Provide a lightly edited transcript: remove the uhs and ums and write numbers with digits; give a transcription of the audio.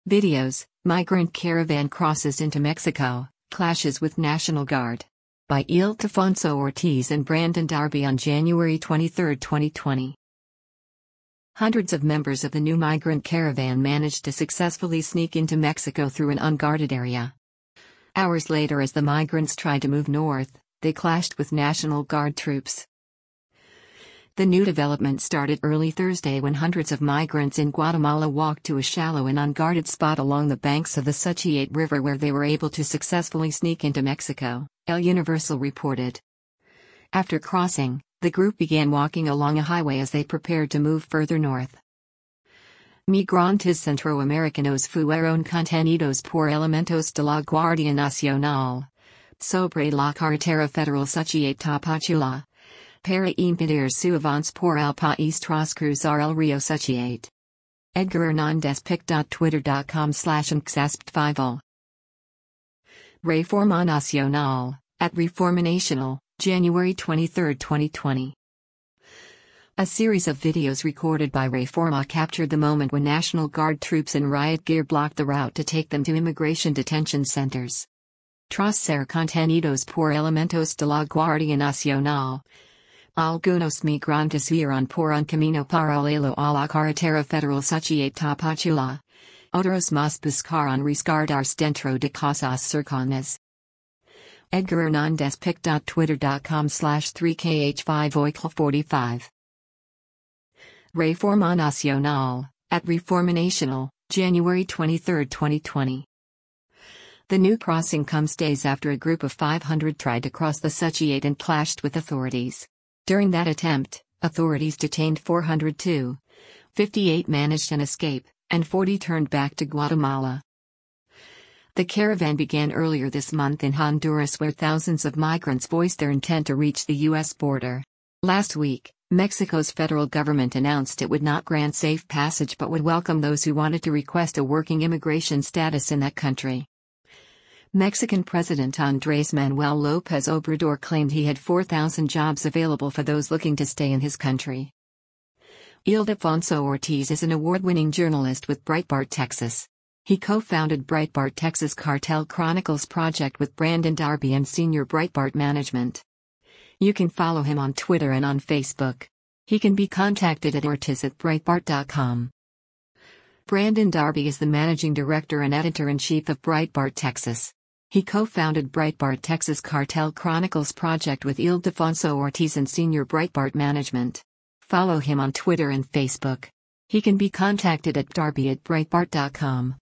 Videos: Migrant caravan crosses into Mexico, clashes with National Guard. By Ildefonso Ortiz and Brandon Darby on January 23, 2020. Hundreds of members of the new migrant caravan managed to successfully sneak into Mexico through an unguarded area. Hours later, as the migrants tried to move north, they clashed with National Guard troops. The new development started early Thursday when hundreds of migrants in Guatemala walked to a shallow and unguarded spot along the banks of the Suchiate River where they were able to successfully sneak into Mexico, El Universal reported. After crossing, the group began walking along a highway as they prepared to move further north. Migrantes centroamericanos fueron contenidos por elementos de la Guardia Nacional sobre la carretera federal Suchiate-Tapachula para impedir su avance por el país tras cruzar el río Suchiate. Edgar Hernandez pic.twitter.com/nxasptfival. Reforma Nacional, at Reforma Nacional, January 23, 2020. A series of videos recorded by Reforma captured the moment when National Guard troops in riot gear blocked the route to take them to immigration detention centers. Tras ser contenidos por elementos de la Guardia Nacional, algunos migrantes huyeron por un camino paralelo a la carretera federal Suchiate-Tapachula. Otros más buscaron resguardarse dentro de casas cercanas. Edgar Hernandez pic.twitter.com/3kh5oikl45. Reforma Nacional, at Reforma Nacional, January 23, 2020. The new crossing comes days after a group of 500 tried to cross the Suchiate and clashed with authorities. During that attempt, authorities detained 402. 58 managed an escape, and 40 turned back to Guatemala. The caravan began earlier this month in Honduras, where thousands of migrants voiced their intent to reach the U.S. border. Last week, Mexico's federal government announced it would not grant safe passage but would welcome those who wanted to request a working immigration status in that country. Mexican President Andrés Manuel López Obrador claimed he had 4,000 jobs available for those looking to stay in his country. Ildefonso Ortiz is an award-winning journalist with Breitbart Texas. He co-founded Breitbart Texas Cartel Chronicles project with Brandon Darby and senior Breitbart management. You can follow him on Twitter and on Facebook. He can be contacted at ortiz@breitbart.com. Brandon Darby is the managing director and editor-in-chief of Breitbart Texas. He co-founded Breitbart Texas Cartel Chronicles project with Ildefonso Ortiz and senior Breitbart management. Follow him on Twitter and Facebook. He can be contacted at darby@breitbart.com.